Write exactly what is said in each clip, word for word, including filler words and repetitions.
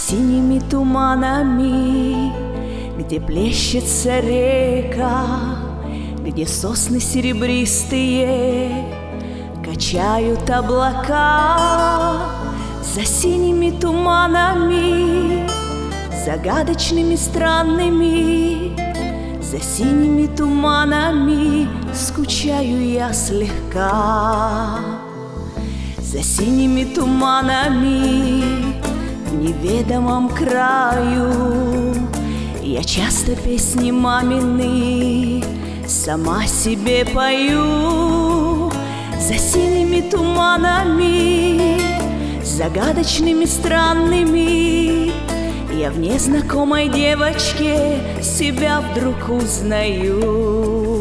синими туманами, где плещется река, где сосны серебристые качают облака. За синими туманами, загадочными, странными, за синими туманами скучаю я слегка. За синими туманами в неведомом краю я часто песни мамины сама себе пою. За синими туманами, загадочными, странными, я в незнакомой девочке себя вдруг узнаю.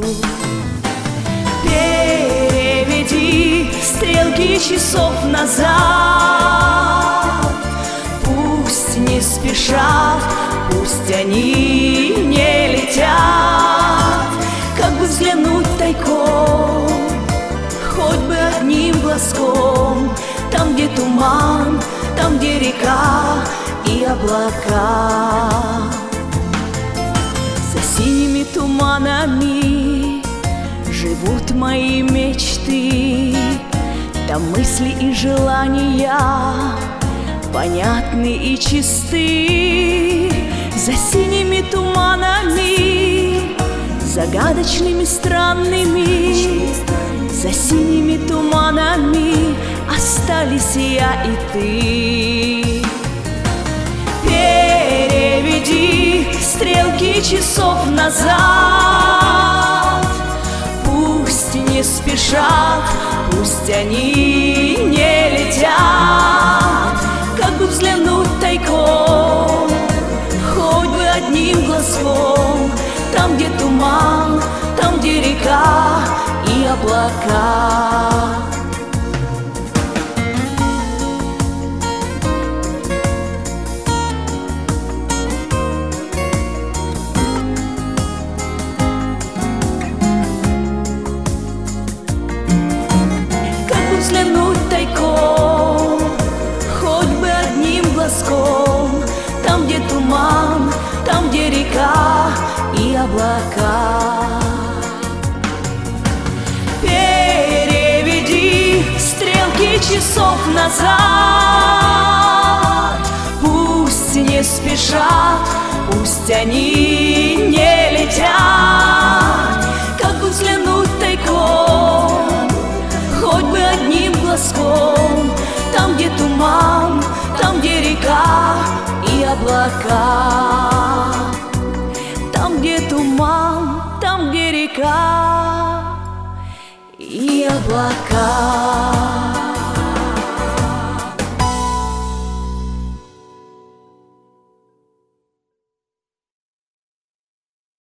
Переведи стрелки часов назад, пусть не спешат, пусть они не летят. Как бы взглянуть тайком, хоть бы одним глазком, там, где туман, там, где река и облака. За синими туманами живут мои мечты, там мысли и желания понятны и чисты. За синими туманами, загадочными, странными, за синими туманами остались я и ты. Переведи стрелки часов назад, пусть не спешат, пусть они не летят. Как бы взглянуть тайком, хоть бы одним глазком, там, где туман, там, где река и облака. Взглянуть тайком, хоть бы одним глазком, там, где туман, там, где река и облака. Переведи стрелки часов назад, пусть не спешат, пусть они не летят. Как бы взглянуть тайком, хоть бы одним глазком, там, где туман, там, где река и облака. Там, где туман, там, где река и облака.